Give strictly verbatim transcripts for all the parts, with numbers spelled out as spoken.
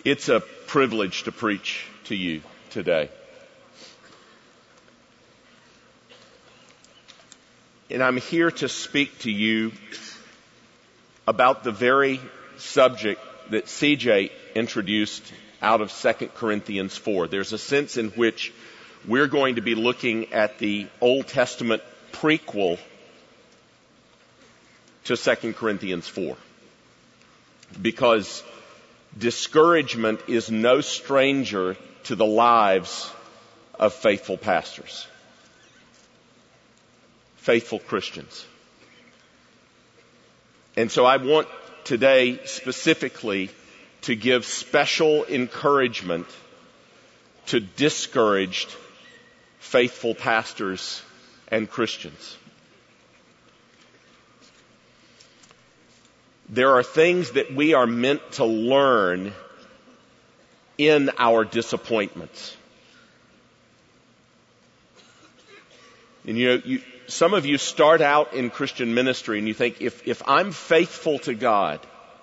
It's a privilege to preach to you today. And I'm here to speak to you about the very subject that C J introduced out of Second Corinthians four. There's a sense in which we're going to be looking at the Old Testament prequel to Second Corinthians four. Because discouragement is no stranger to the lives of faithful pastors, faithful Christians. And so I want today specifically to give special encouragement to discouraged faithful pastors and Christians. There are things that we are meant to learn in our disappointments. And you know, you, some of you start out in Christian ministry and you think, if, if I'm faithful to God,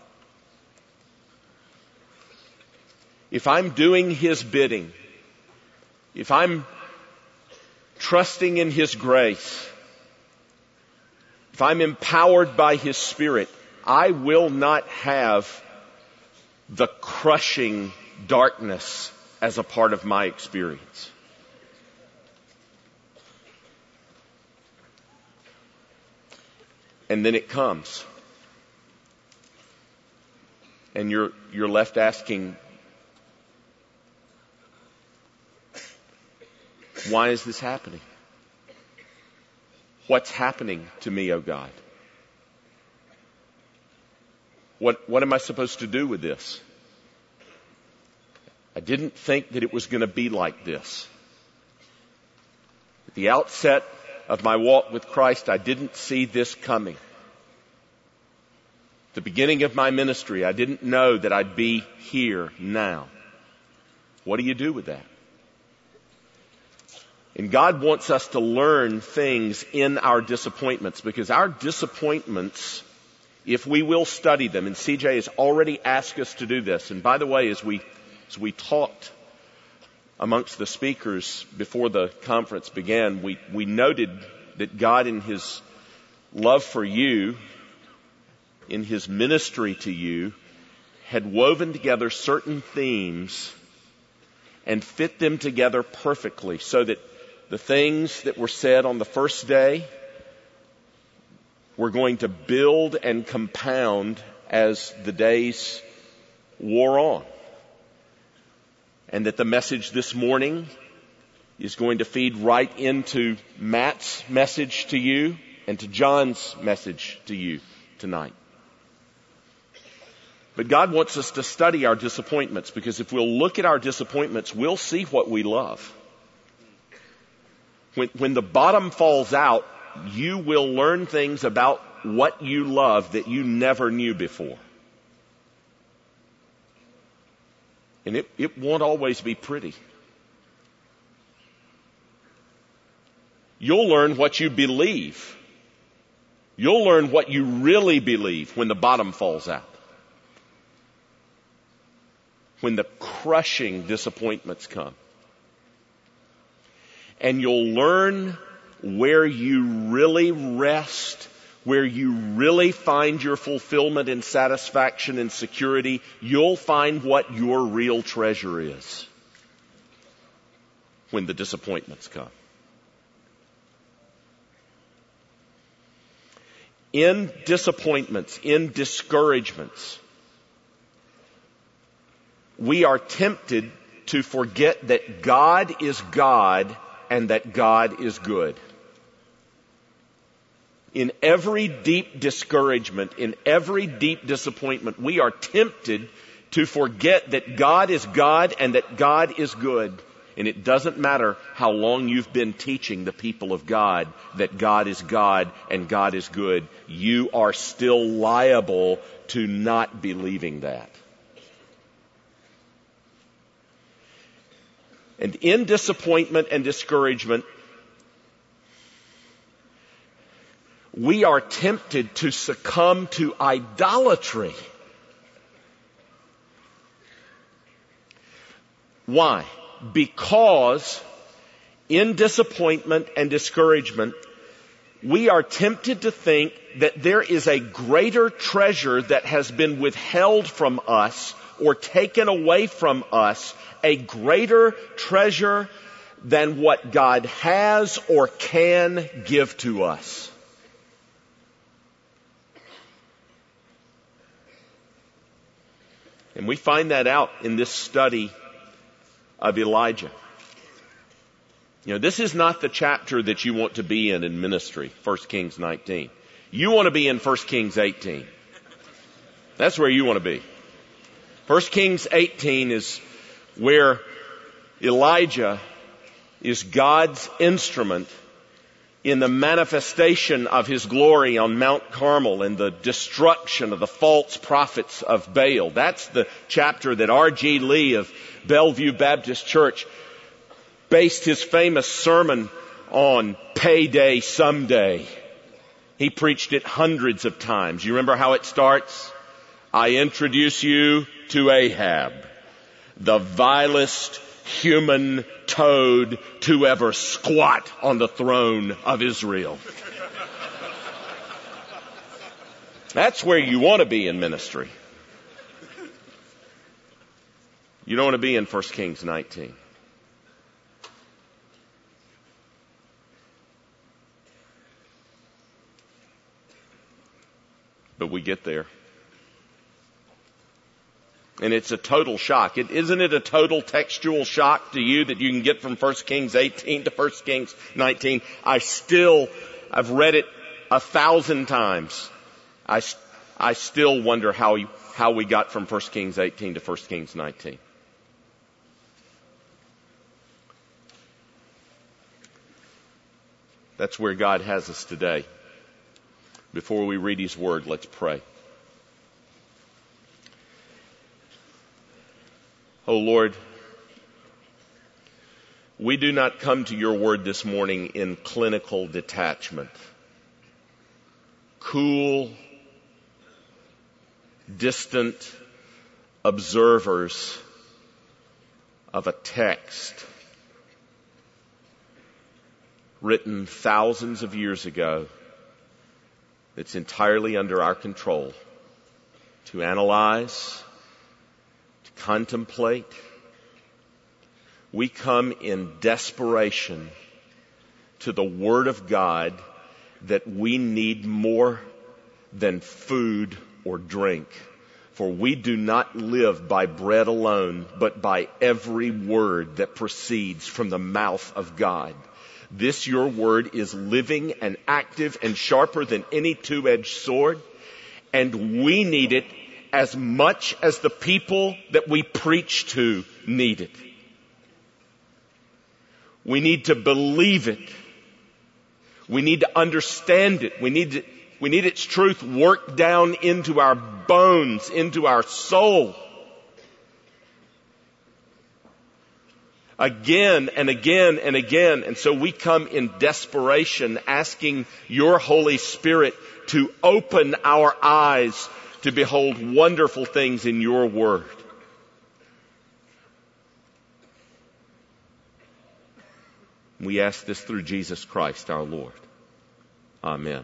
if I'm doing His bidding, if I'm trusting in His grace, if I'm empowered by His Spirit, I will not have the crushing darkness as a part of my experience. And then it comes. And you're, you're left asking, why is this happening? What's happening to me, oh God? What, what am I supposed to do with this? I didn't think that it was going to be like this. At the outset of my walk with Christ, I didn't see this coming. At the beginning of my ministry, I didn't know that I'd be here now. What do you do with that? And God wants us to learn things in our disappointments, because our disappointments, if we will study them, and C J has already asked us to do this. And by the way, as we as we talked amongst the speakers before the conference began, we, we noted that God, in His love for you, in His ministry to you, had woven together certain themes and fit them together perfectly, so that the things that were said on the first day were going to build and compound as the days wore on. And that the message this morning is going to feed right into Matt's message to you and to John's message to you tonight. But God wants us to study our disappointments, because if we'll look at our disappointments, we'll see what we love. When, when the bottom falls out, you will learn things about what you love that you never knew before. And it, it won't always be pretty. You'll learn what you believe. You'll learn what you really believe when the bottom falls out. When the crushing disappointments come. And you'll learn where you really rest, where you really find your fulfillment and satisfaction and security. You'll find what your real treasure is when the disappointments come. In disappointments, in discouragements, we are tempted to forget that God is God and that God is good. In every deep discouragement, in every deep disappointment, we are tempted to forget that God is God and that God is good. And it doesn't matter how long you've been teaching the people of God that God is God and God is good. You are still liable to not believing that. And in disappointment and discouragement, we are tempted to succumb to idolatry. Why? Because in disappointment and discouragement, we are tempted to think that there is a greater treasure that has been withheld from us or taken away from us, a greater treasure than what God has or can give to us. And we find that out in this study of Elijah. You know, this is not the chapter that you want to be in in ministry, First Kings nineteen. You want to be in First Kings eighteen. That's where you want to be. First Kings eighteen is where Elijah is God's instrument in the manifestation of His glory on Mount Carmel and the destruction of the false prophets of Baal. That's the chapter that R G Lee of Bellevue Baptist Church based his famous sermon on, Payday Someday. He preached it hundreds of times. You remember how it starts? I introduce you to Ahab, the vilest human toad to ever squat on the throne of Israel. That's where you want to be in ministry. You don't want to be in First Kings nineteen. But we get there. And it's a total shock. It, isn't it a total textual shock to you that you can get from First Kings eighteen to First Kings nineteen? I still, I've read it a thousand times. I, I still wonder how, you, how we got from First Kings eighteen to First Kings nineteen. That's where God has us today. Before we read His Word, let's pray. Oh Lord, we do not come to Your Word this morning in clinical detachment. Cool, distant observers of a text written thousands of years ago that's entirely under our control to analyze, to contemplate. We come in desperation to the Word of God that we need more than food or drink. For we do not live by bread alone, but by every word that proceeds from the mouth of God. This, Your Word, is living and active and sharper than any two-edged sword. And we need it as much as the people that we preach to need it. We need to believe it. We need to understand it. We need to, we need its truth worked down into our bones, into our soul. Again and again and again. And so we come in desperation asking Your Holy Spirit to open our eyes to behold wonderful things in Your Word. We ask this through Jesus Christ our Lord. Amen.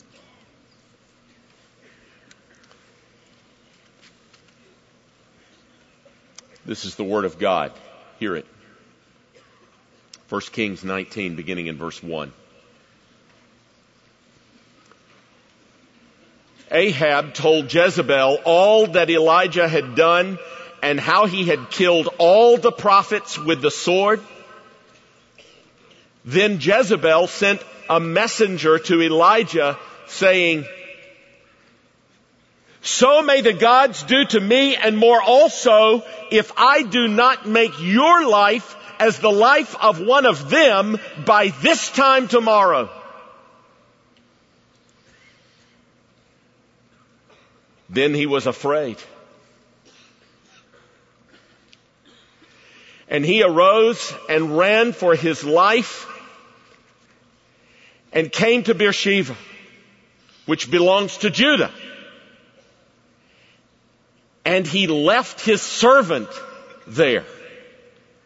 This is the Word of God. Hear it. First Kings nineteen, beginning in verse one. Ahab told Jezebel all that Elijah had done and how he had killed all the prophets with the sword. Then Jezebel sent a messenger to Elijah saying, so may the gods do to me and more also if I do not make your life as the life of one of them by this time tomorrow. Then he was afraid. And he arose and ran for his life and came to Beersheba, which belongs to Judah. And he left his servant there.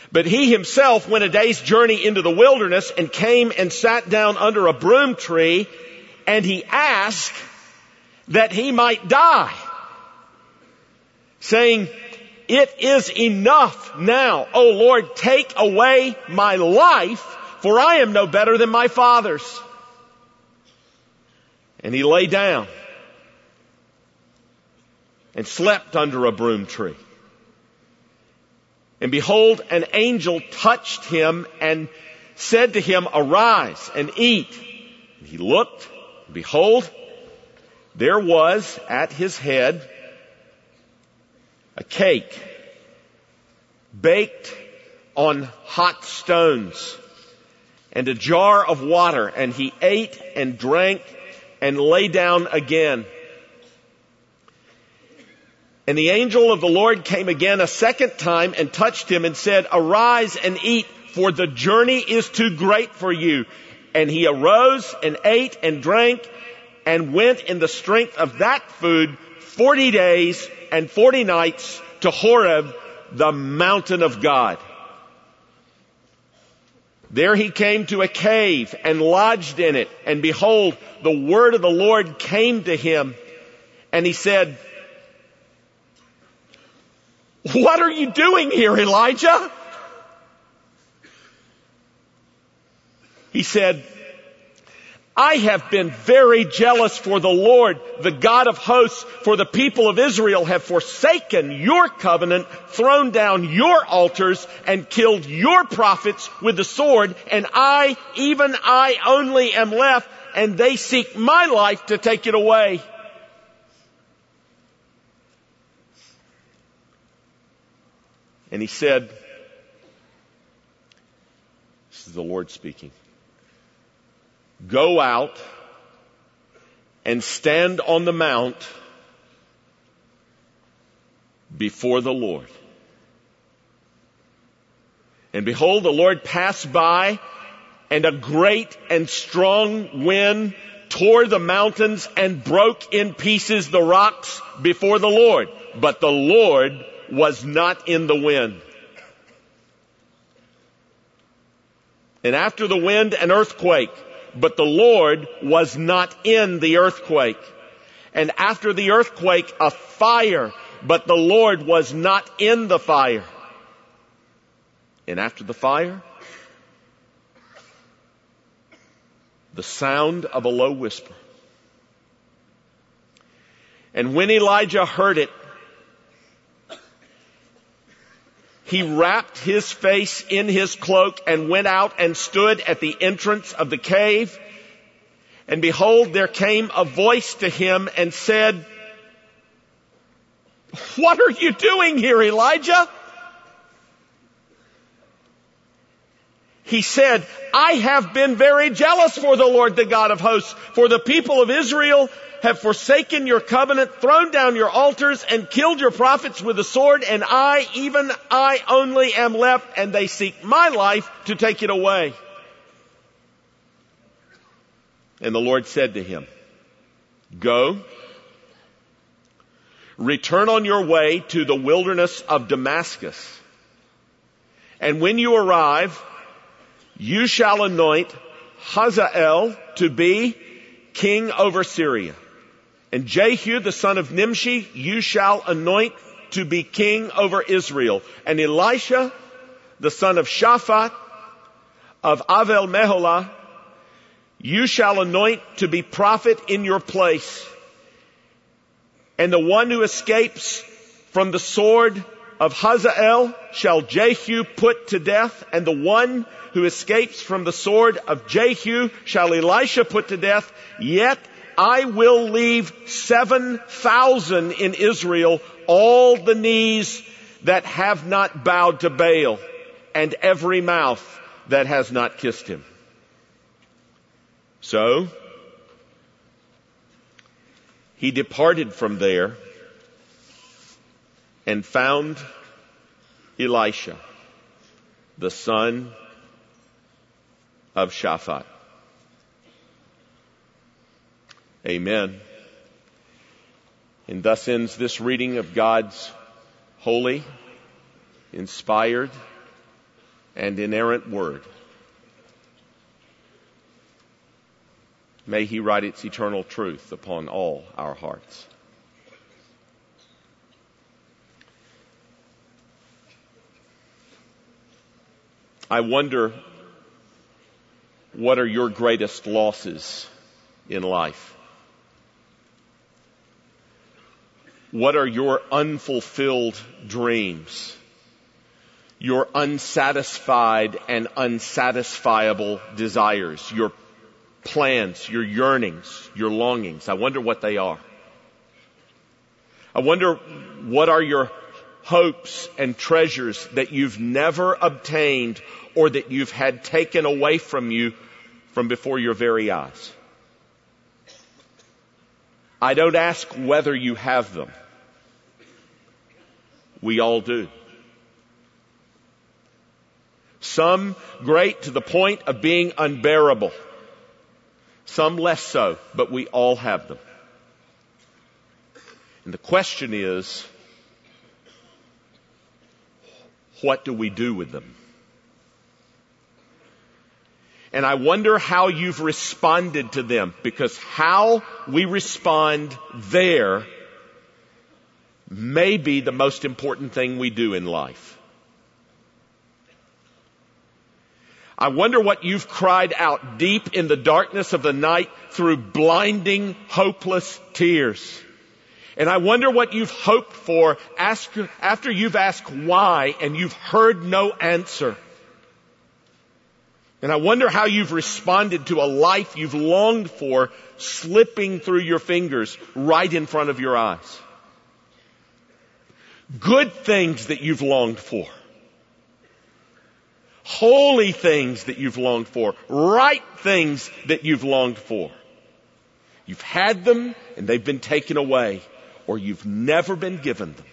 But he himself went a day's journey into the wilderness and came and sat down under a broom tree, and he asked that he might die, saying, "It is enough now, O Lord, take away my life, for I am no better than my fathers." And he lay down and slept under a broom tree. And behold, an angel touched him and said to him, "Arise and eat." And he looked, and behold, there was at his head a cake baked on hot stones and a jar of water. And he ate and drank and lay down again. And the angel of the Lord came again a second time and touched him and said, "Arise and eat, for the journey is too great for you." And he arose and ate and drank and went in the strength of that food forty days and forty nights to Horeb, the mountain of God. There he came to a cave and lodged in it. And behold, the word of the Lord came to him. And he said, "What are you doing here, Elijah?" He said, "I have been very jealous for the Lord, the God of hosts, for the people of Israel have forsaken your covenant, thrown down your altars, and killed your prophets with the sword, and I, even I only am left, and they seek my life to take it away." And he said, this is the Lord speaking, "Go out and stand on the mount before the Lord." And behold, the Lord passed by, and a great and strong wind tore the mountains and broke in pieces the rocks before the Lord. But the Lord was not in the wind. And after the wind, an earthquake, but the Lord was not in the earthquake. And after the earthquake, a fire, but the Lord was not in the fire. And after the fire, the sound of a low whisper. And when Elijah heard it, he wrapped his face in his cloak and went out and stood at the entrance of the cave. And behold, there came a voice to him and said, "What are you doing here, Elijah?" He said, "I have been very jealous for the Lord, the God of hosts, for the people of Israel have forsaken your covenant, thrown down your altars, and killed your prophets with the sword, and I, even I only am left, and they seek my life to take it away." And the Lord said to him, "Go, return on your way to the wilderness of Damascus, and when you arrive, you shall anoint Hazael to be king over Syria. And Jehu, the son of Nimshi, you shall anoint to be king over Israel. And Elisha, the son of Shaphat, of Avel Meholah, you shall anoint to be prophet in your place. And the one who escapes from the sword of Hazael shall Jehu put to death, and the one who escapes from the sword of Jehu shall Elisha put to death. Yet I will leave seven thousand in Israel, all the knees that have not bowed to Baal, and every mouth that has not kissed him." So he departed from there and found Elisha, the son of Shaphat. Amen. And thus ends this reading of God's holy, inspired, and inerrant Word. May He write its eternal truth upon all our hearts. I wonder, what are your greatest losses in life? What are your unfulfilled dreams? Your unsatisfied and unsatisfiable desires, your plans, your yearnings, your longings. I wonder what they are. I wonder what are your hopes and treasures that you've never obtained or that you've had taken away from you from before your very eyes. I don't ask whether you have them. We all do. Some great to the point of being unbearable. Some less so, but we all have them. And the question is, what do we do with them? And I wonder how you've responded to them, because how we respond there may be the most important thing we do in life. I wonder what you've cried out deep in the darkness of the night through blinding, hopeless tears. And I wonder what you've hoped for after you've asked why and you've heard no answer. And I wonder how you've responded to a life you've longed for slipping through your fingers right in front of your eyes. Good things that you've longed for. Holy things that you've longed for. Right things that you've longed for. You've had them and they've been taken away, or you've never been given them.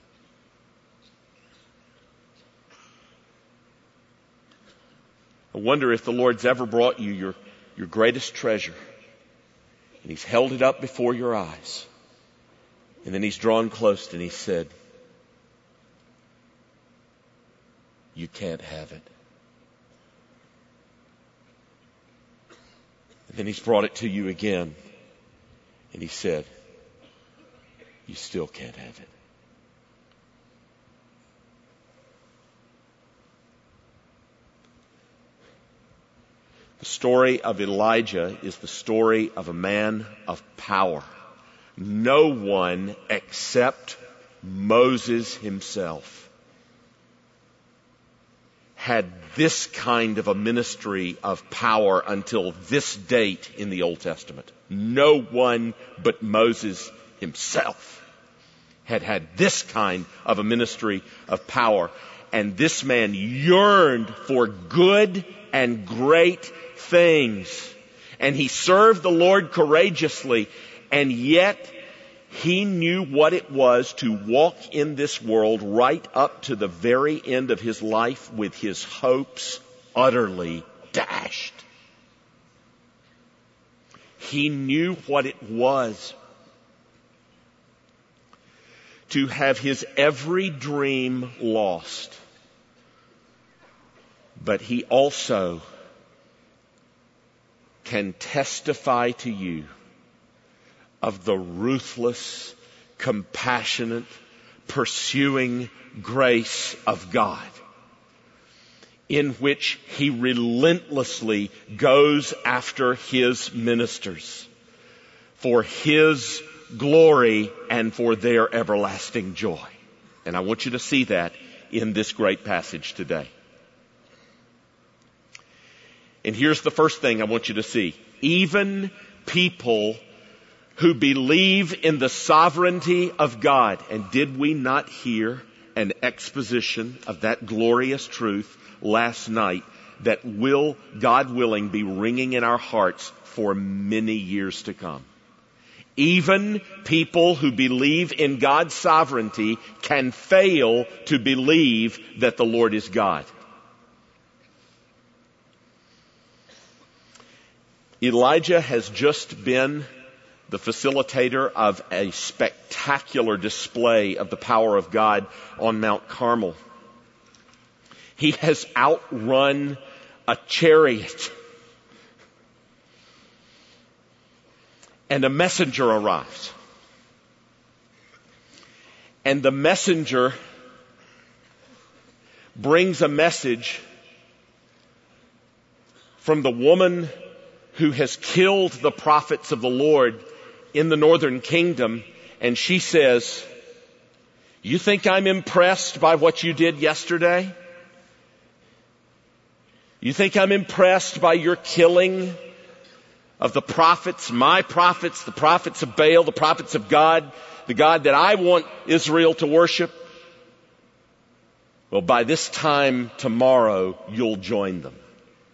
I wonder if the Lord's ever brought you your, your greatest treasure, and He's held it up before your eyes, and then He's drawn close and He said, you can't have it. And then He's brought it to you again, and He said, you still can't have it. The story of Elijah is the story of a man of power. No one except Moses himself had this kind of a ministry of power until this date in the Old Testament. No one but Moses himself had had this kind of a ministry of power. And this man yearned for good and great things. And he served the Lord courageously. And yet he knew what it was to walk in this world right up to the very end of his life with his hopes utterly dashed. He knew what it was to have his every dream lost. But he also can testify to you of the ruthless, compassionate, pursuing grace of God, in which He relentlessly goes after His ministers for His glory and for their everlasting joy. And I want you to see that in this great passage today. And here's the first thing I want you to see. Even people who believe in the sovereignty of God. And did we not hear an exposition of that glorious truth last night that will, God willing, be ringing in our hearts for many years to come? Even people who believe in God's sovereignty can fail to believe that the Lord is God. Elijah has just been the facilitator of a spectacular display of the power of God on Mount Carmel. He has outrun a chariot. And a messenger arrives. And the messenger brings a message from the woman who has killed the prophets of the Lord in the northern kingdom. And she says, you think I'm impressed by what you did yesterday? You think I'm impressed by your killing of the prophets, my prophets, the prophets of Baal, the prophets of God, the God that I want Israel to worship? Well, by this time tomorrow, you'll join them.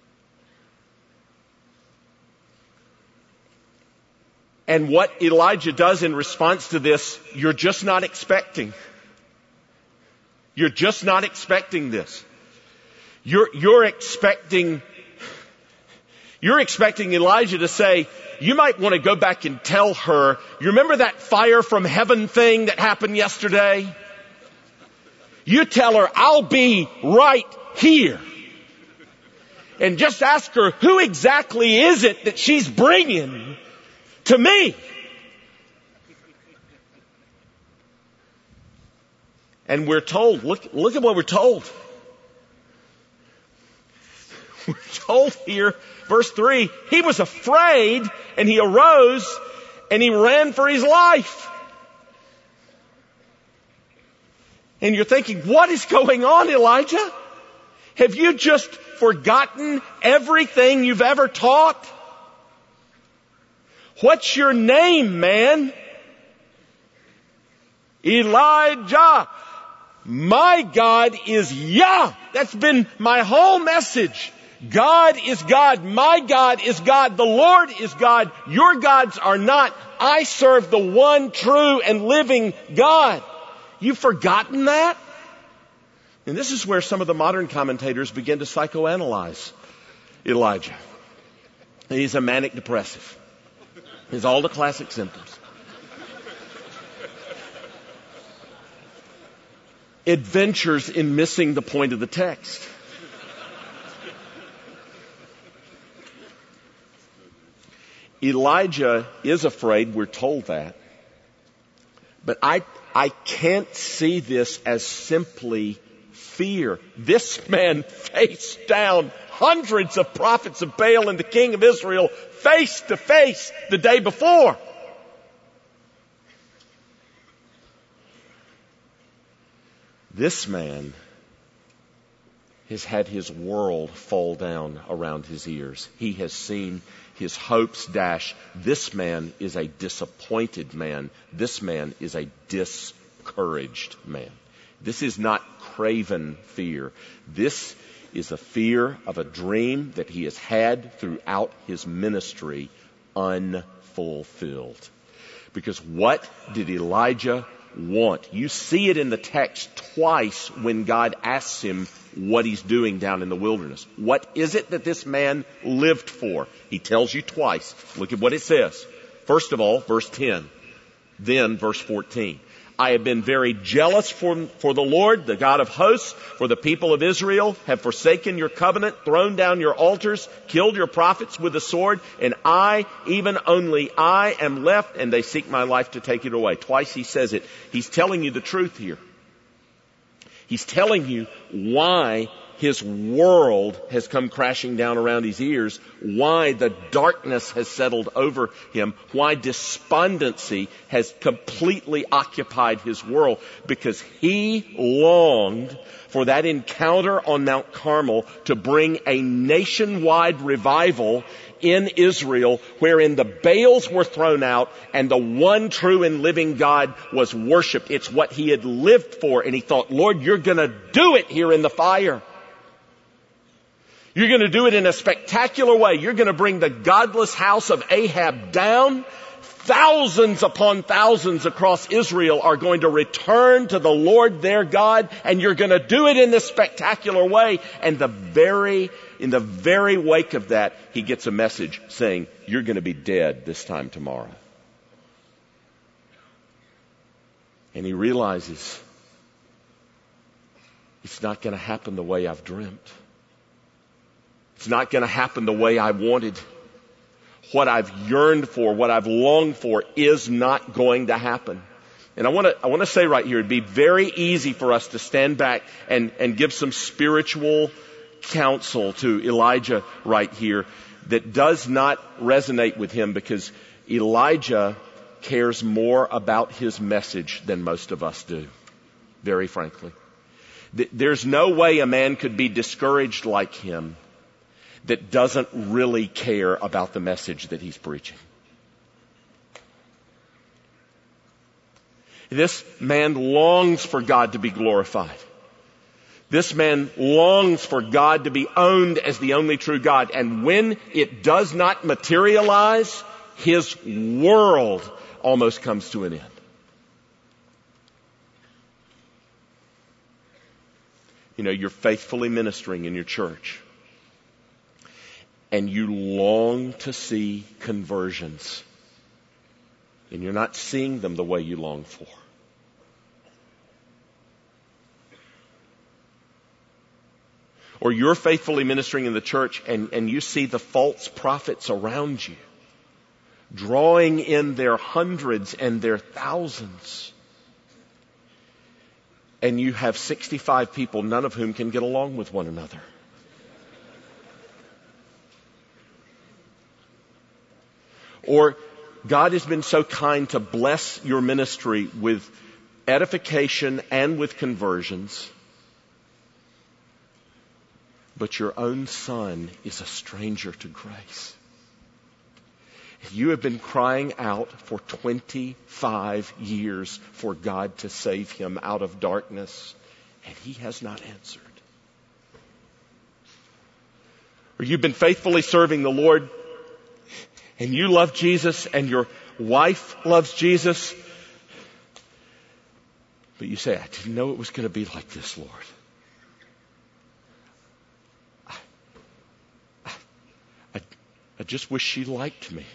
And what Elijah does in response to this, you're just not expecting. You're just not expecting this. You're, you're expecting, you're expecting Elijah to say, you might want to go back and tell her, you remember that fire from heaven thing that happened yesterday? You tell her, I'll be right here. And just ask her, who exactly is it that she's bringing to me? And we're told, look, look at what we're told. We're told here, verse three, he was afraid and he arose and he ran for his life. And you're thinking, what is going on, Elijah? Have you just forgotten everything you've ever taught? What's your name, man? Elijah. My God is Yah. That's been my whole message. God is God. My God is God. The Lord is God. Your gods are not. I serve the one true and living God. You've forgotten that? And this is where some of the modern commentators begin to psychoanalyze Elijah. He's a manic depressive. He's all the classic symptoms. Adventures in missing the point of the text. Elijah is afraid, we're told that. But I, I can't see this as simply fear. This man faced down hundreds of prophets of Baal and the king of Israel face to face the day before. This man has had his world fall down around his ears. He has seen his hopes dash. This man is a disappointed man. This man is a discouraged man. This is not craven fear. This is a fear of a dream that he has had throughout his ministry unfulfilled. Because what did Elijah want? You see it in the text twice when God asks him what he's doing down in the wilderness. What is it that this man lived for? He tells you twice. Look at what it says. First of all, verse ten. Then verse fourteen. I have been very jealous for, for the Lord, the God of hosts, for the people of Israel have forsaken your covenant, thrown down your altars, killed your prophets with the sword, and I, even only I, am left, and they seek my life to take it away. Twice he says it. He's telling you the truth here. He's telling you why his world has come crashing down around his ears, why the darkness has settled over him, why despondency has completely occupied his world, because he longed for that encounter on Mount Carmel to bring a nationwide revival in Israel, wherein the Baals were thrown out and the one true and living God was worshipped. It's what he had lived for, and he thought, Lord, you're going to do it here in the fire. You're going to do it in a spectacular way. You're going to bring the godless house of Ahab down. Thousands upon thousands across Israel are going to return to the Lord their God, and you're going to do it in this spectacular way. And the very, in the very wake of that, he gets a message saying, you're going to be dead this time tomorrow. And he realizes it's not going to happen the way I've dreamt. It's not going to happen the way I wanted. What I've yearned for, what I've longed for is not going to happen. And I want to, I want to say right here, it'd be very easy for us to stand back and, and give some spiritual counsel to Elijah right here that does not resonate with him, because Elijah cares more about his message than most of us do, very frankly. There's no way a man could be discouraged like him that doesn't really care about the message that he's preaching. This man longs for God to be glorified. This man longs for God to be owned as the only true God. And when it does not materialize, his world almost comes to an end. You know, you're faithfully ministering in your church, and you long to see conversions, and you're not seeing them the way you long for. Or you're faithfully ministering in the church, and, and you see the false prophets around you, drawing in their hundreds and their thousands. And you have sixty-five people, none of whom can get along with one another. Or God has been so kind to bless your ministry with edification and with conversions, but your own son is a stranger to grace. You have been crying out for twenty-five years for God to save him out of darkness, and he has not answered. Or you've been faithfully serving the Lord, and you love Jesus, and your wife loves Jesus, but you say, I didn't know it was going to be like this, Lord. I, I, I just wish she liked me.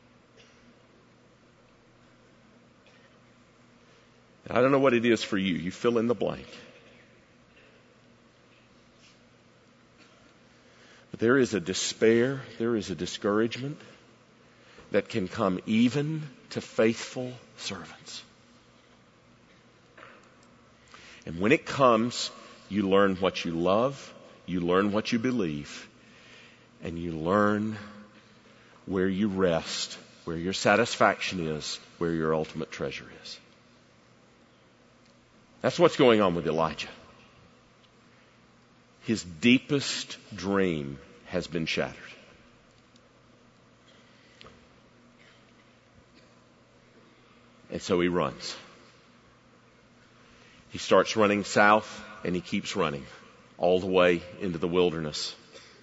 I don't know what it is for you. You fill in the blank. But there is a despair, there is a discouragement that can come even to faithful servants. And when it comes, you learn what you love, you learn what you believe, and you learn where you rest, where your satisfaction is, where your ultimate treasure is. That's what's going on with Elijah. His deepest dream has been shattered. And so he runs. He starts running south, and he keeps running all the way into the wilderness.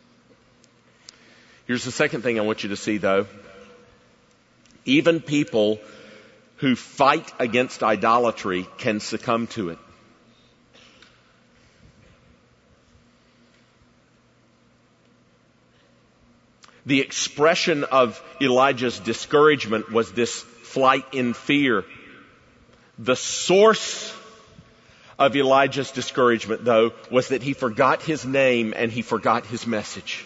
Here's the second thing I want you to see, though. Even people who fight against idolatry can succumb to it. The expression of Elijah's discouragement was this flight in fear. The source of Elijah's discouragement, though, was that he forgot his name and he forgot his message.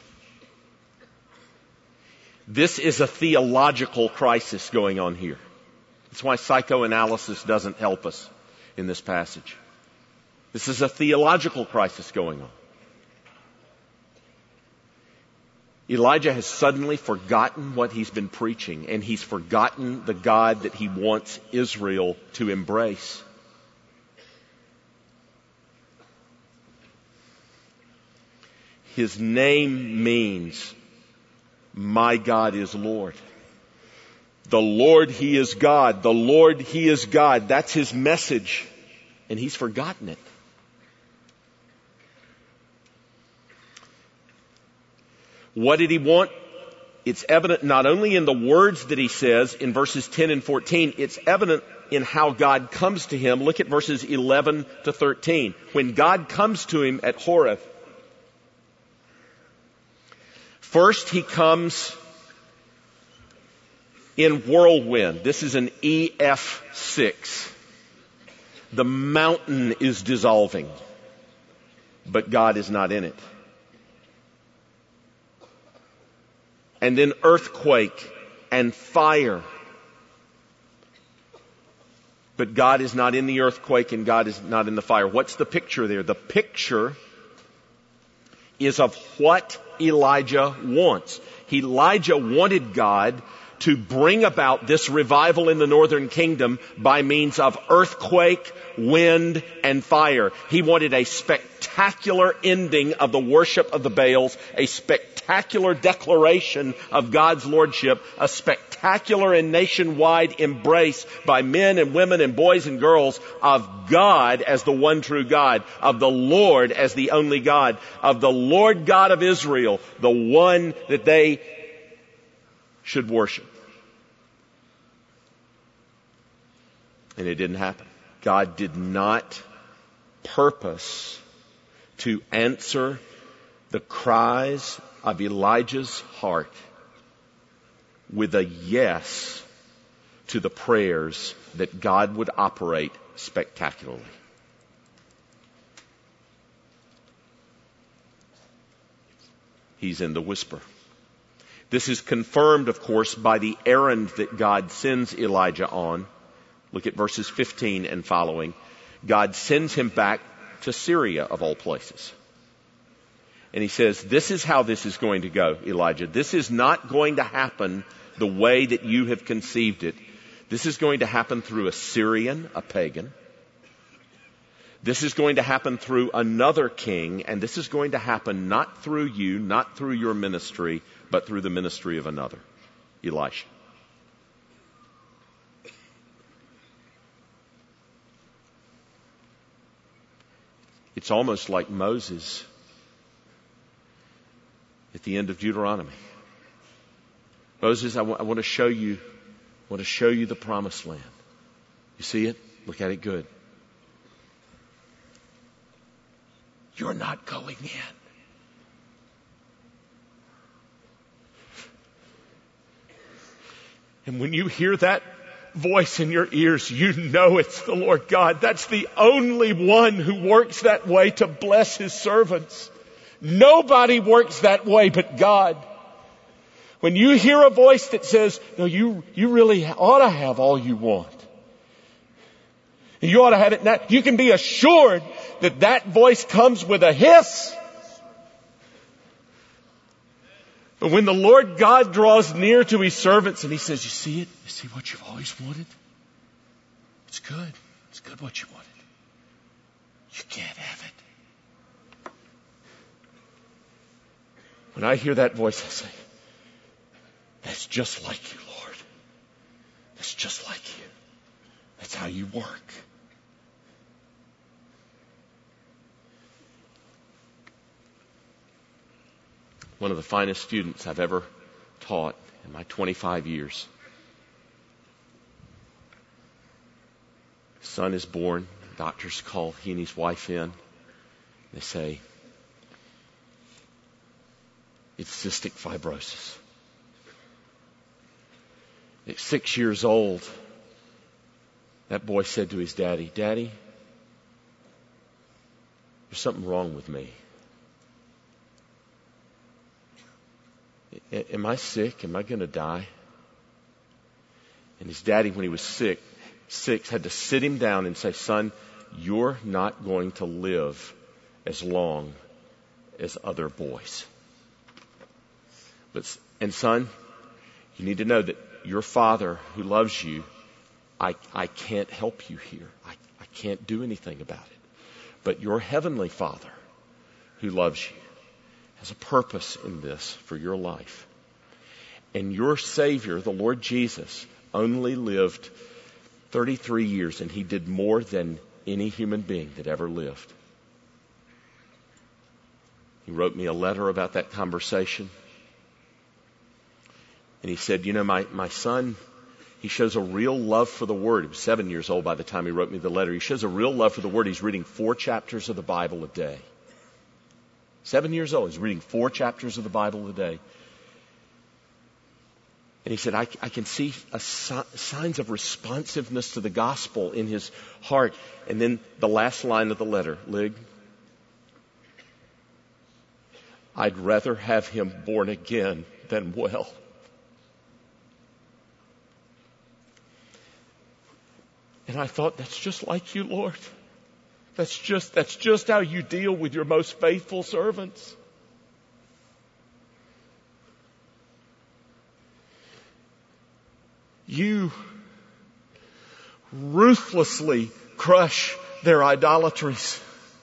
This is a theological crisis going on here. That's why psychoanalysis doesn't help us in this passage. This is a theological crisis going on. Elijah has suddenly forgotten what he's been preaching, and he's forgotten the God that he wants Israel to embrace. His name means, my God is Lord. The Lord, He is God. The Lord, He is God. That's His message. And he's forgotten it. What did he want? It's evident not only in the words that he says in verses ten and fourteen, it's evident in how God comes to him. Look at verses eleven to thirteen. When God comes to him at Horeb, first he comes in whirlwind. This is an E F six. The mountain is dissolving. but God is not in it. And then earthquake and fire. But God is not in the earthquake and God is not in the fire. What's the picture there? The picture is of what Elijah wants. Elijah wanted God to bring about this revival in the northern kingdom by means of earthquake, wind, and fire. He wanted a spectacular ending of the worship of the Baals, a spectacular declaration of God's lordship, a spectacular and nationwide embrace by men and women and boys and girls of God as the one true God, of the Lord as the only God, of the Lord God of Israel, the one that they should worship. And it didn't happen. God did not purpose to answer the cries of Elijah's heart with a yes to the prayers that God would operate spectacularly. He's in the whisper. This is confirmed, of course, by the errand that God sends Elijah on. Look at verses fifteen and following. God sends him back to Syria, of all places. And he says, this is how this is going to go, Elijah. This is not going to happen the way that you have conceived it. This is going to happen through a Syrian, a pagan. This is going to happen through another king, and this is going to happen not through you, not through your ministry, but through the ministry of another, Elisha. It's almost like Moses at the end of Deuteronomy. Moses, I, w- I want to show you, I want to show you the promised land. You see it? Look at it good. You're not going in. And when you hear that voice in your ears, you know it's the Lord God. That's the only one who works that way to bless His servants. Nobody works that way but God. When you hear a voice that says, no, you, you really ought to have all you want. You ought to have it now. You can be assured that that voice comes with a hiss. But when the Lord God draws near to His servants and He says, you see it? You see what you've always wanted? It's good. It's good what you wanted. You can't have it. When I hear that voice, I say, that's just like you, Lord. That's just like you. That's how you work. One of the finest students I've ever taught in my twenty-five years. His son is born. Doctors call he and his wife in. They say, it's cystic fibrosis. At six years old, that boy said to his daddy, Daddy, there's something wrong with me. Am I sick? Am I going to die? And his daddy, when he was sick, six, had to sit him down and say, son, you're not going to live as long as other boys. But, and son, you need to know that your Father who loves you, I, I can't help you here. I, I can't do anything about it. But your Heavenly Father who loves you has a purpose in this for your life. And your Savior, the Lord Jesus, only lived thirty-three years, and He did more than any human being that ever lived. He wrote me a letter about that conversation. And he said, you know, my, my son, he shows a real love for the Word. He was seven years old by the time he wrote me the letter. He shows a real love for the Word. He's reading four chapters of the Bible a day. Seven years old. He's reading four chapters of the Bible a day. And he said, I, I can see a si- signs of responsiveness to the gospel in his heart. And then the last line of the letter, Lig, I'd rather have him born again than well. And I thought, that's just like you, Lord. That's just, that's just how you deal with your most faithful servants. You ruthlessly crush their idolatries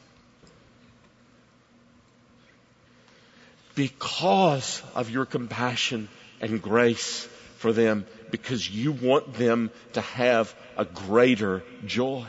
because of your compassion and grace for them, because you want them to have a greater joy.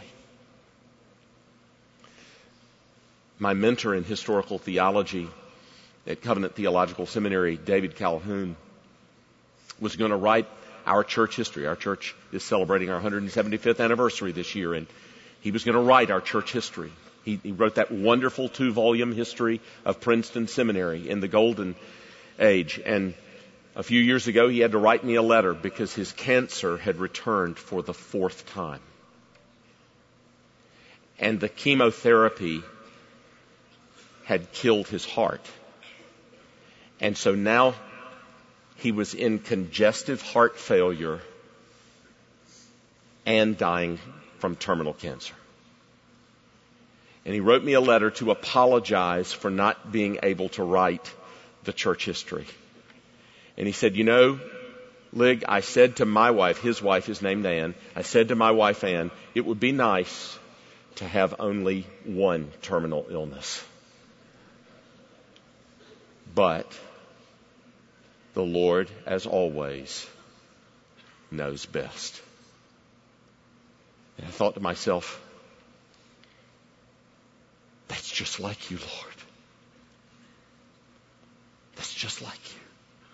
My mentor in historical theology at Covenant Theological Seminary, David Calhoun, was going to write our church history. Our church is celebrating our one hundred seventy-fifth anniversary this year, and he was going to write our church history. He, he wrote that wonderful two-volume history of Princeton Seminary in the Golden Age. And a few years ago, he had to write me a letter because his cancer had returned for the fourth time. And the chemotherapy had killed his heart. And so now he was in congestive heart failure and dying from terminal cancer. And he wrote me a letter to apologize for not being able to write the church history. And he said, you know, Lig, I said to my wife, his wife is named Ann, I said to my wife Ann, it would be nice to have only one terminal illness. But the Lord, as always, knows best. And I thought to myself, that's just like you, Lord. That's just like you.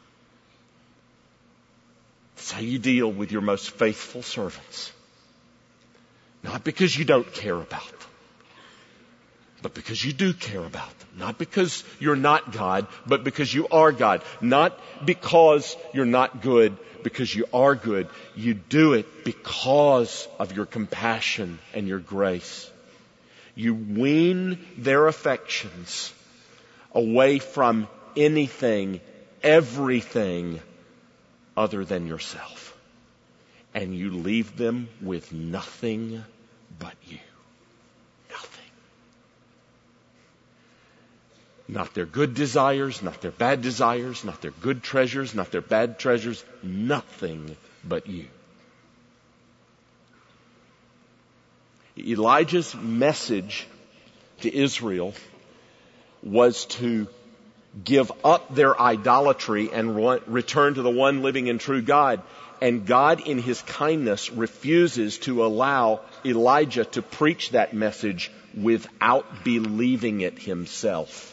That's how you deal with your most faithful servants. Not because you don't care about them, but because you do care about them. Not because you're not God, but because you are God. Not because you're not good, because you are good. You do it because of your compassion and your grace. You wean their affections away from anything, everything other than yourself. And you leave them with nothing but you. Nothing. Not their good desires, not their bad desires, not their good treasures, not their bad treasures. Nothing but you. Elijah's message to Israel was to give up their idolatry and return to the one living and true God. And God, in His kindness, refuses to allow Elijah to preach that message without believing it himself.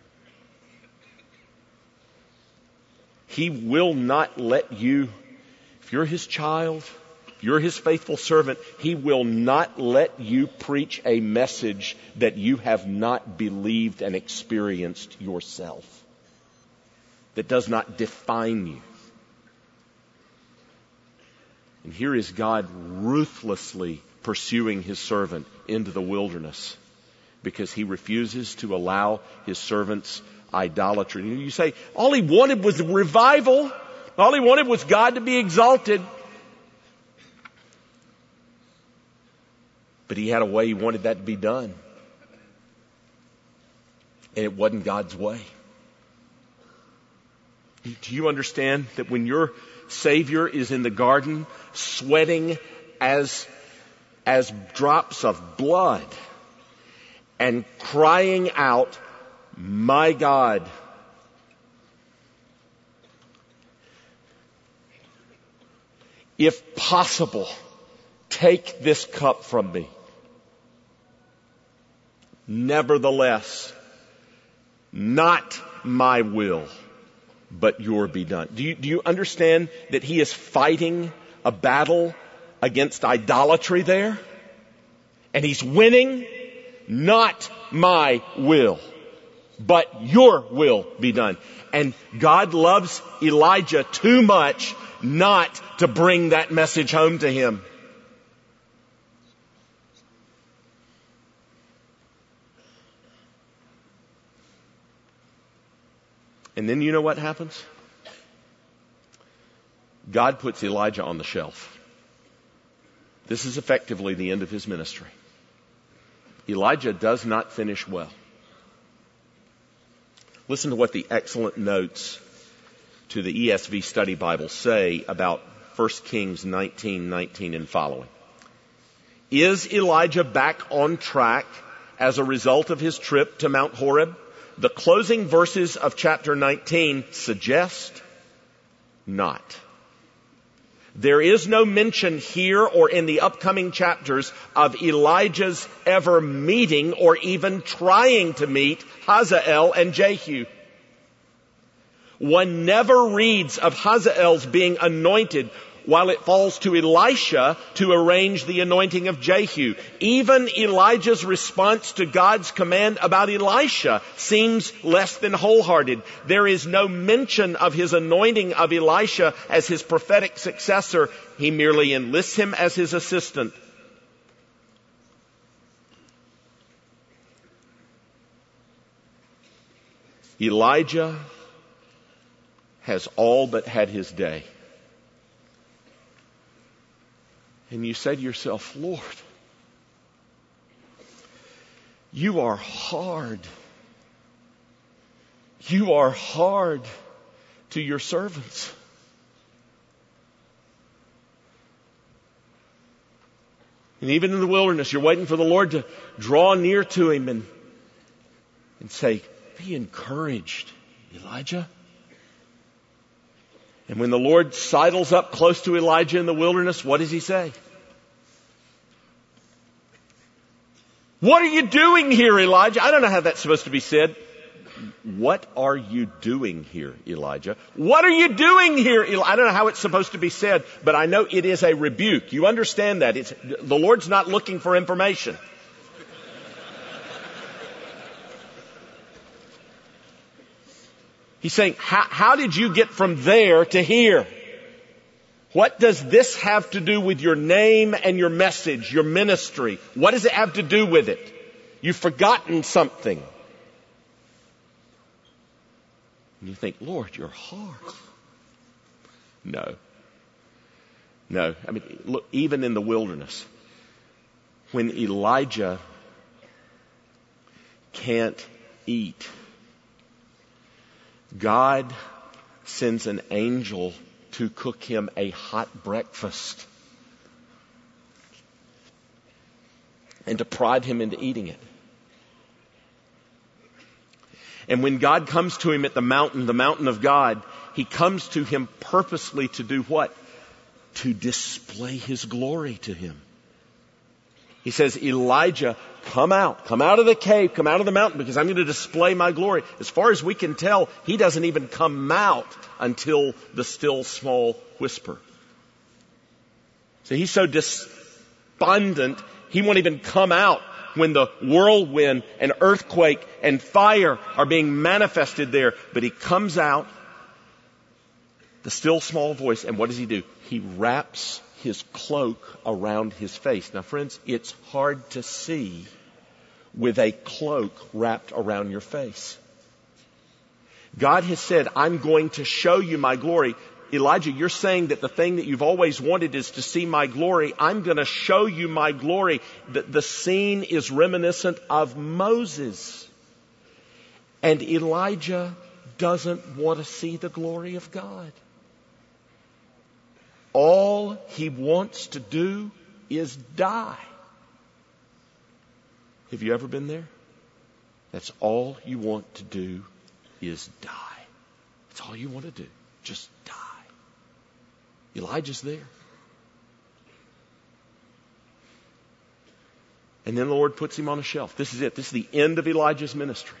He will not let you, if you're His child, if you're His faithful servant, He will not let you preach a message that you have not believed and experienced yourself, that does not define you. And here is God ruthlessly pursuing His servant into the wilderness because He refuses to allow His servant's idolatry. You say, all He wanted was revival. All He wanted was God to be exalted. But He had a way He wanted that to be done. And it wasn't God's way. Do you understand that when your Savior is in the garden sweating as, as drops of blood and crying out, my God, if possible, take this cup from me. Nevertheless, not my will, but your be done. Do you, do you understand that He is fighting a battle against idolatry there? And He's winning. Not my will, but your will be done. And God loves Elijah too much not to bring that message home to him. And then you know what happens? God puts Elijah on the shelf. This is effectively the end of his ministry. Elijah does not finish well. Listen to what the excellent notes to the E S V Study Bible say about First Kings nineteen nineteen and following. Is Elijah back on track as a result of his trip to Mount Horeb? The closing verses of chapter nineteen suggest not. There is no mention here or in the upcoming chapters of Elijah's ever meeting or even trying to meet Hazael and Jehu. One never reads of Hazael's being anointed while it falls to Elisha to arrange the anointing of Jehu. Even Elijah's response to God's command about Elisha seems less than wholehearted. There is no mention of his anointing of Elisha as his prophetic successor. He merely enlists him as his assistant. Elijah has all but had his day. And you say to yourself, Lord, you are hard. You are hard to your servants. And even in the wilderness, you're waiting for the Lord to draw near to him and, and say, be encouraged, Elijah. And when the Lord sidles up close to Elijah in the wilderness, what does he say? What are you doing here, Elijah? I don't know how that's supposed to be said. What are you doing here, Elijah? What are you doing here, Elijah? I don't know how it's supposed to be said, but I know it is a rebuke. You understand that. It's, the Lord's not looking for information. He's saying, how, how did you get from there to here? What does this have to do with your name and your message, your ministry? What does it have to do with it? You've forgotten something. And you think, Lord, you're hard. No. No. I mean, look, even in the wilderness, when Elijah can't eat, God sends an angel to cook him a hot breakfast and to prod him into eating it. And when God comes to him at the mountain, the mountain of God, he comes to him purposely to do what? To display his glory to him. He says, Elijah, come out. Come out of the cave. Come out of the mountain because I'm going to display my glory. As far as we can tell, he doesn't even come out until the still small whisper. So he's so despondent, he won't even come out when the whirlwind and earthquake and fire are being manifested there. But he comes out, the still small voice, and what does he do? He wraps his cloak around his face. Now, friends, it's hard to see with a cloak wrapped around your face. God has said, I'm going to show you my glory. Elijah, you're saying that the thing that you've always wanted is to see my glory. I'm going to show you my glory. The, the scene is reminiscent of Moses. And Elijah doesn't want to see the glory of God. All he wants to do is die. Have you ever been there? That's all you want to do is die. That's all you want to do. Just die. Elijah's there. And then the Lord puts him on a shelf. This is it. This is the end of Elijah's ministry.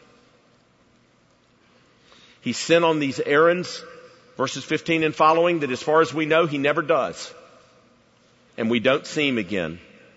He's sent on these errands, verses fifteen and following, that as far as we know, he never does. And we don't see him again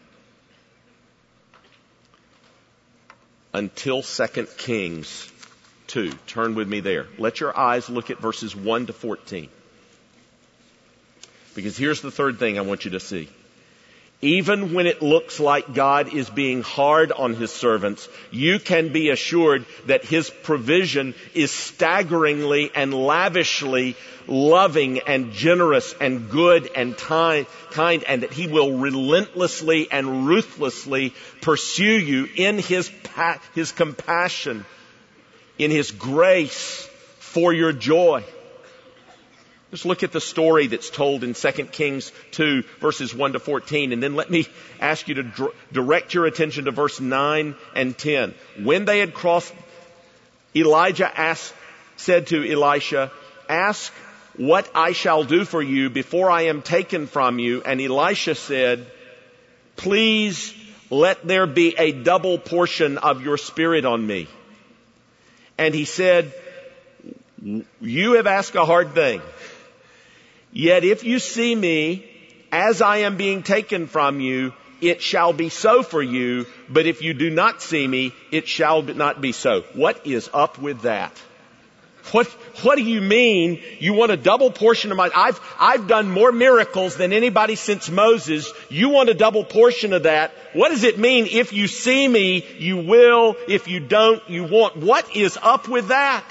until Second Kings two. Turn with me there. Let your eyes look at verses one to fourteen. Because here's the third thing I want you to see. Even when it looks like God is being hard on His servants, you can be assured that His provision is staggeringly and lavishly loving and generous and good and kind, and that He will relentlessly and ruthlessly pursue you in His, His compassion, in His grace for your joy. Just look at the story that's told in Second Kings two, verses one to fourteen. And then let me ask you to dr- direct your attention to verse nine and ten. When they had crossed, Elijah asked, said to Elisha, "Ask what I shall do for you before I am taken from you." And Elisha said, "Please let there be a double portion of your spirit on me." And he said, "You have asked a hard thing. Yet if you see me as I am being taken from you, it shall be so for you. But if you do not see me, it shall not be so." What is up with that? What, what do you mean you want a double portion of my, I've, I've done more miracles than anybody since Moses. You want a double portion of that. What does it mean? If you see me, you will. If you don't, you won't. What is up with that?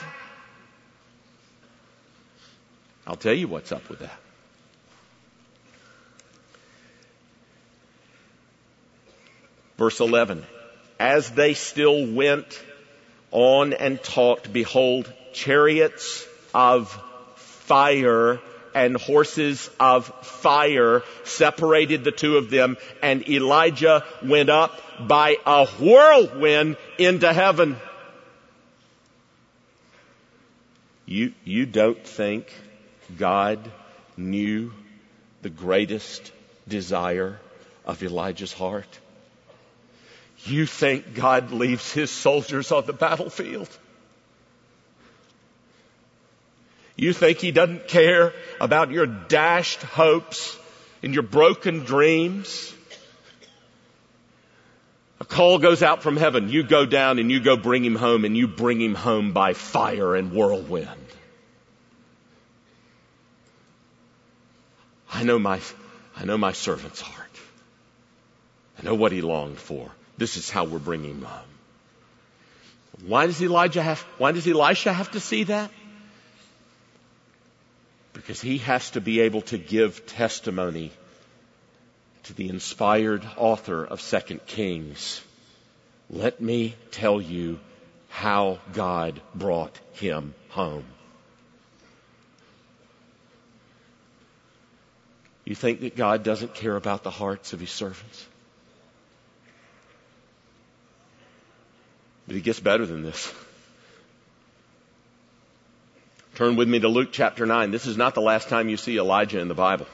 I'll tell you what's up with that. Verse eleven. As they still went on and talked, behold, chariots of fire and horses of fire separated the two of them, and Elijah went up by a whirlwind into heaven. You, you don't think God knew the greatest desire of Elijah's heart? You think God leaves His soldiers on the battlefield? You think He doesn't care about your dashed hopes and your broken dreams? A call goes out from heaven. You go down and you go bring him home, and you bring him home by fire and whirlwind. I know my, I know my servant's heart. I know what he longed for. This is how we're bringing him home. Why does Elijah have, why does Elisha have to see that? Because he has to be able to give testimony to the inspired author of Second Kings. Let me tell you how God brought him home. You think that God doesn't care about the hearts of His servants? But He gets better than this. Turn with me to Luke chapter nine. This is not the last time you see Elijah in the Bible.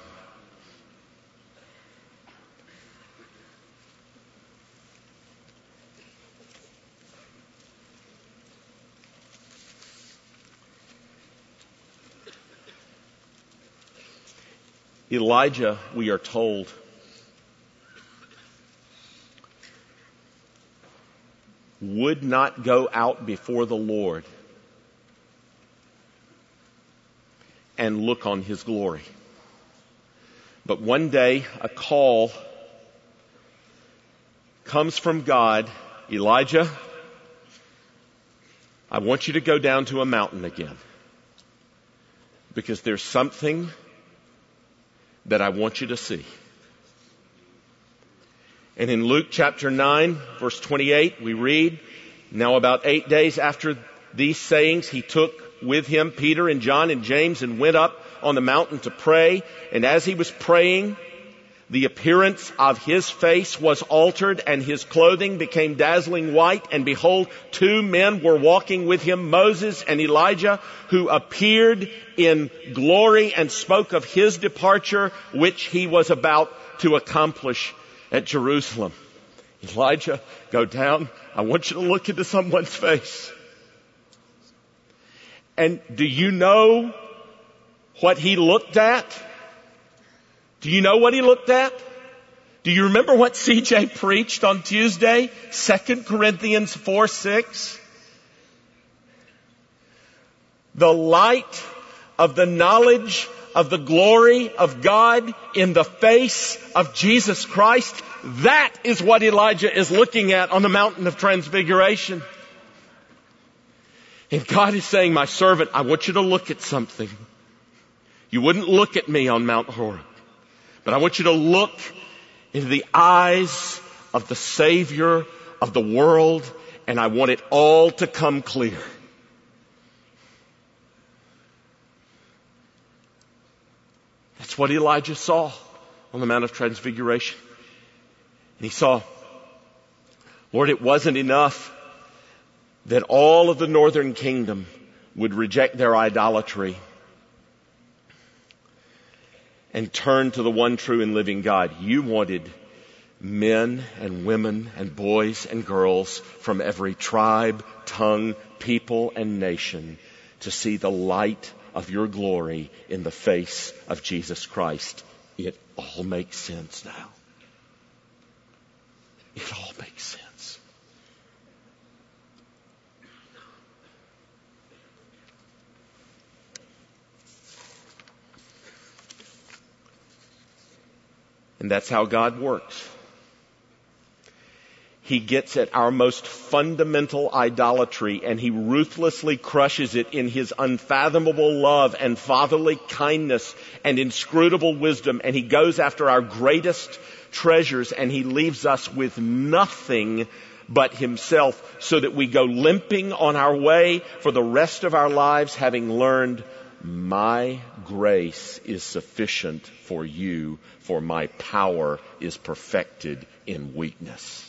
Elijah, we are told, would not go out before the Lord and look on His glory. But one day a call comes from God. Elijah, I want you to go down to a mountain again, because there's something that I want you to see. And in Luke chapter nine, verse twenty-eight, we read, "Now about eight days after these sayings, He took with Him Peter and John and James and went up on the mountain to pray. And as He was praying, the appearance of His face was altered, and His clothing became dazzling white. And behold, two men were walking with Him, Moses and Elijah, who appeared in glory and spoke of His departure, which He was about to accomplish at Jerusalem." Elijah, go down. I want you to look into someone's face. And do you know what he looked at? Do you know what he looked at? Do you remember what C J preached on Tuesday? Second Corinthians four six. The light of the knowledge of the glory of God in the face of Jesus Christ. That is what Elijah is looking at on the mountain of transfiguration. And God is saying, my servant, I want you to look at something. You wouldn't look at me on Mount Horeb, but I want you to look into the eyes of the Savior of the world, and I want it all to come clear. That's what Elijah saw on the Mount of Transfiguration. And he saw, Lord, it wasn't enough that all of the northern kingdom would reject their idolatry and turn to the one true and living God. You wanted men and women and boys and girls from every tribe, tongue, people, and nation to see the light of your glory in the face of Jesus Christ. It all makes sense now. It all makes sense. And that's how God works. He gets at our most fundamental idolatry and He ruthlessly crushes it in His unfathomable love and fatherly kindness and inscrutable wisdom. And He goes after our greatest treasures and He leaves us with nothing but Himself, so that we go limping on our way for the rest of our lives, having learned, my grace is sufficient for you, for my power is perfected in weakness.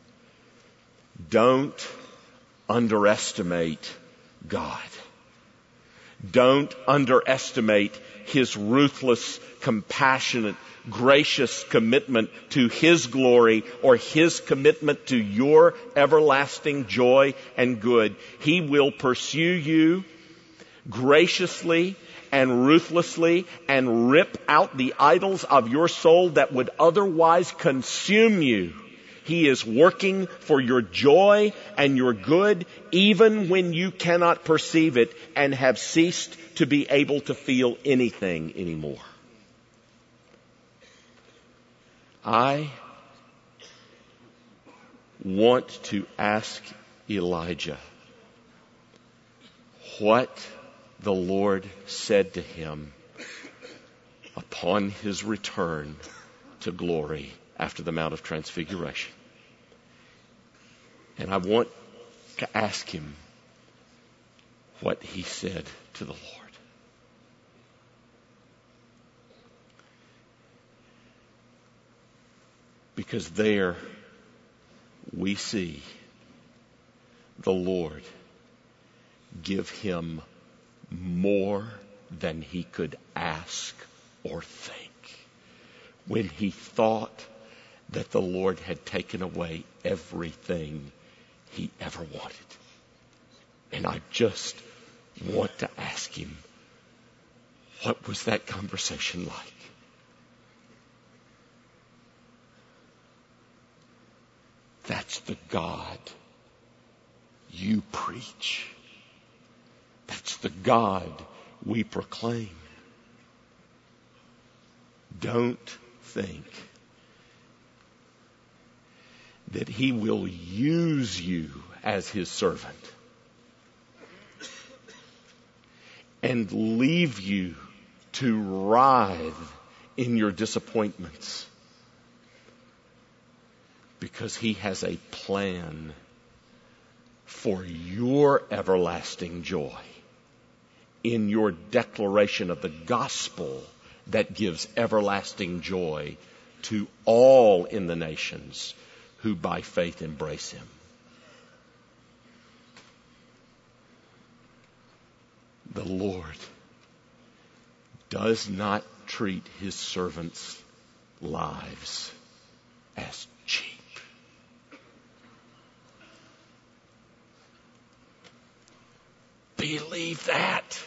Don't underestimate God. Don't underestimate His ruthless, compassionate, gracious commitment to His glory or His commitment to your everlasting joy and good. He will pursue you graciously and ruthlessly and rip out the idols of your soul that would otherwise consume you. He is working for your joy and your good, even when you cannot perceive it and have ceased to be able to feel anything anymore. I want to ask Elijah what the Lord said to him upon his return to glory after the Mount of Transfiguration. And I want to ask him what he said to the Lord. Because there we see the Lord give him more than he could ask or think, when he thought that the Lord had taken away everything he ever wanted. And I just want to ask him, what was that conversation like? That's the God you preach. That's the God we proclaim. Don't think that He will use you as His servant and leave you to writhe in your disappointments, because He has a plan for your everlasting joy in your declaration of the gospel that gives everlasting joy to all in the nations who by faith embrace Him. The Lord does not treat His servants' lives as cheap. Believe that.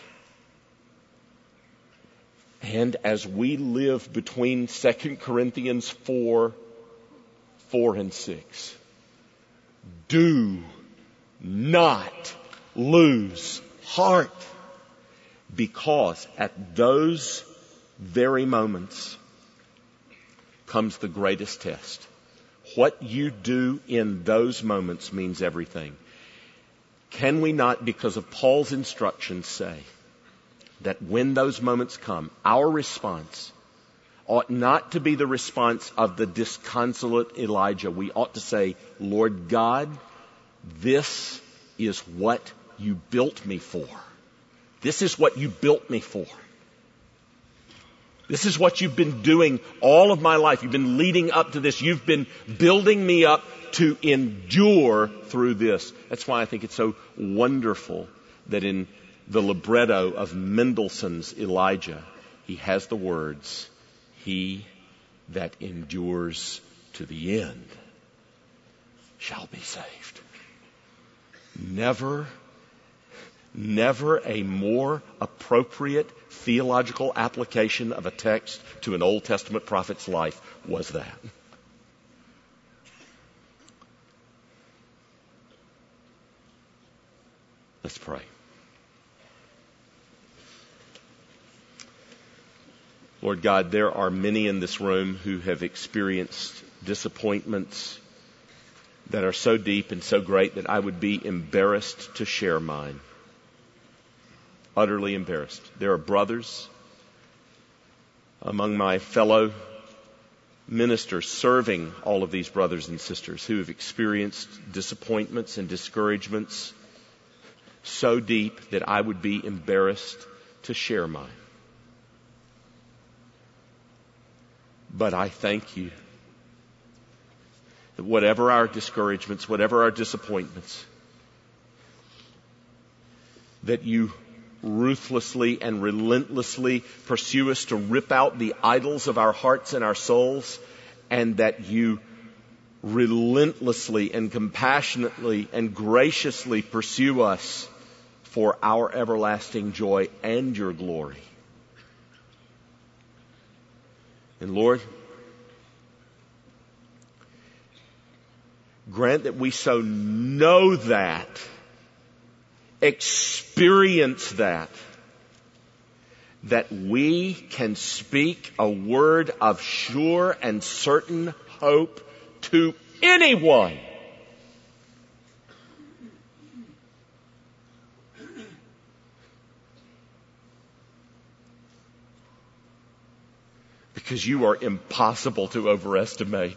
And as we live between Second Corinthians four, four and six, do not lose heart, because at those very moments comes the greatest test. What you do in those moments means everything. Can we not, because of Paul's instructions, say that when those moments come, our response ought not to be the response of the disconsolate Elijah. We ought to say, Lord God, this is what you built me for. This is what you built me for. This is what you've been doing all of my life. You've been leading up to this. You've been building me up to endure through this. That's why I think it's so wonderful that in the libretto of Mendelssohn's Elijah, he has the words, "He that endures to the end shall be saved." Never, never a more appropriate theological application of a text to an Old Testament prophet's life was that. Let's pray. Lord God, there are many in this room who have experienced disappointments that are so deep and so great that I would be embarrassed to share mine. Utterly embarrassed. There are brothers among my fellow ministers serving all of these brothers and sisters who have experienced disappointments and discouragements so deep that I would be embarrassed to share mine. But I thank you that whatever our discouragements, whatever our disappointments, that you ruthlessly and relentlessly pursue us to rip out the idols of our hearts and our souls, and that you relentlessly and compassionately and graciously pursue us for our everlasting joy and your glory. And Lord, grant that we so know that, experience that, that we can speak a word of sure and certain hope to anyone. Because you are impossible to overestimate.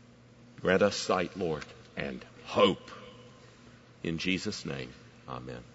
Grant us sight, Lord, and hope. In Jesus' name, amen.